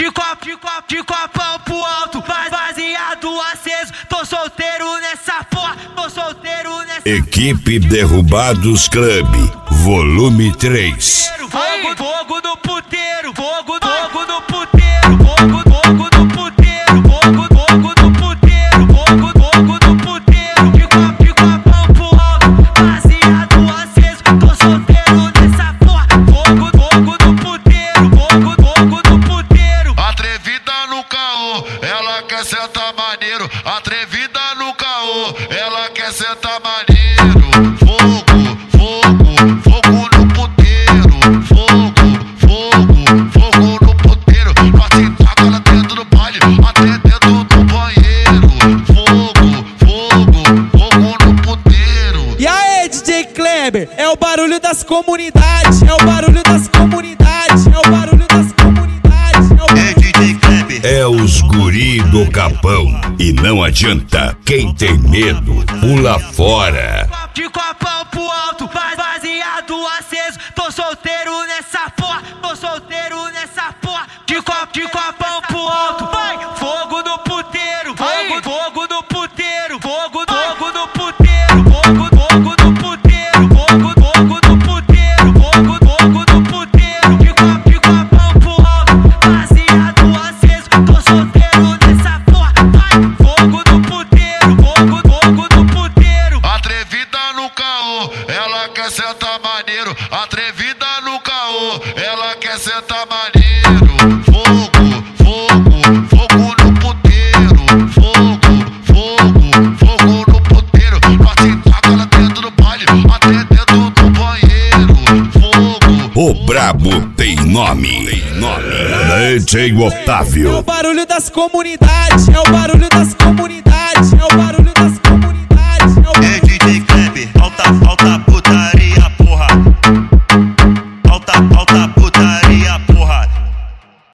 de copão pro alto, baseado aceso. Tô solteiro nessa porra, tô solteiro nessa. Equipe Derrubados Club, volume 3. Fogo do puteiro, fogo do puteiro, fogo do puteiro, fogo do puteiro, fogo do puteiro. De copão pro alto, baseado aceso. Tô solteiro nessa porra, fogo do puteiro, fogo do puteiro. Atrevida no caô, ela quer sentar maneiro. Atrevida no caô, ela quer sentar maneiro. Fogo no puteiro. Fogo no puteiro. Nós se taca lá dentro do baile, até dentro do banheiro. Fogo no puteiro. E aí, DJ Kleber, é o barulho das comunidades, é o barulho das comunidades, é o barulho das comunidades, é o barulho... DJ Kleber. É os guri do capão. E não adianta, quem tem medo, pula fora. De copão pro alto, baseado aceso. Tô solteiro nessa porra, tô solteiro nessa porra. De copão pro alto, vai. Fogo do puteiro, fogo do puteiro, fogo do puteiro, fogo do puteiro, fogo do puteiro, fogo do puteiro. De copão pro alto, baseado aceso. Tô solteiro nessa porra, vai. Fogo do puteiro, fogo do puteiro. Atrevida no caô, ela quer sentar maneiro. Atrevida no caô, ela quer sentar maneiro. Fogo no puteiro. Fogo no puteiro. Nós se taca lá dentro do baile, até dentro do banheiro. O brabo tem nome. DJ É Otávio. o barulho das comunidades, é o barulho